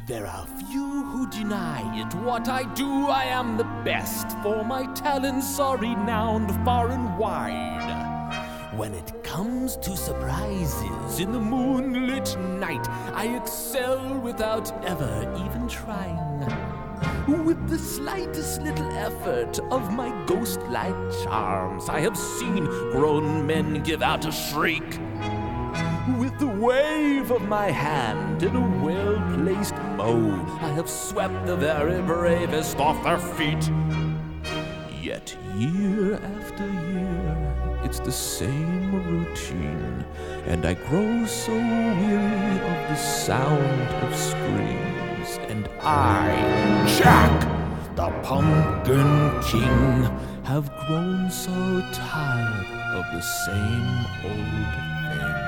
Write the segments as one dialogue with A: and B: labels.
A: There are few who deny it. What I do, I am the best, for my talents are renowned far and wide. When it comes to surprises in the moonlit night, I excel without ever even trying. With the slightest little effort of my ghost-like charms, I have seen grown men give out a shriek. With the wave of my hand in a well-placed mow, I have swept the very bravest off their feet. Yet year after year, it's the same routine, and I grow so weary of the sound of screams. And I, Jack, the Pumpkin King, have grown so tired of the same old thing.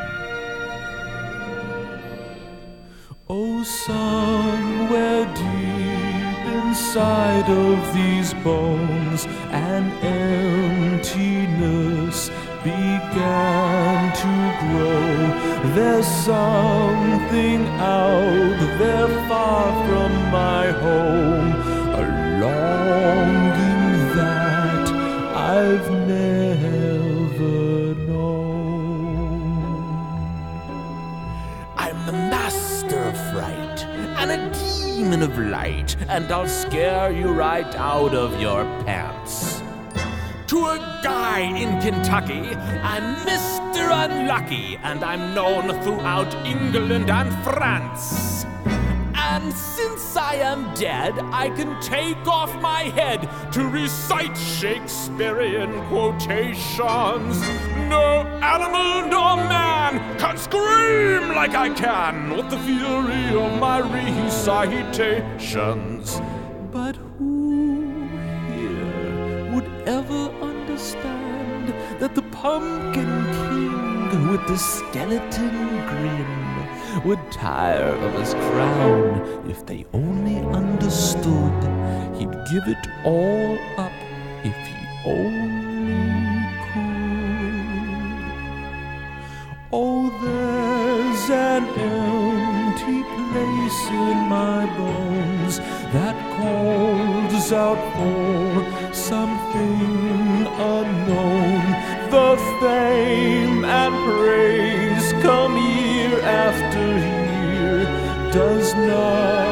A: Oh, somewhere deep inside of these bones, an emptiness began to grow. There's something out there far from my home, a longing that I've never known. I'm the master of fright and a demon of light, and I'll scare you right out of your pants. To a guy in Kentucky, I'm Mr. Unlucky, and I'm known throughout England and France. And since I am dead, I can take off my head to recite Shakespearean quotations. No animal nor man can scream like I can with the fury of my recitations. But who here would ever understand that the Pumpkin King with the skeleton grin would tire of his crown if they only understood he'd give it all up if he only could? Oh, there's an empty place in my bones that calls out for something unknown. The fame and praise come year after year does not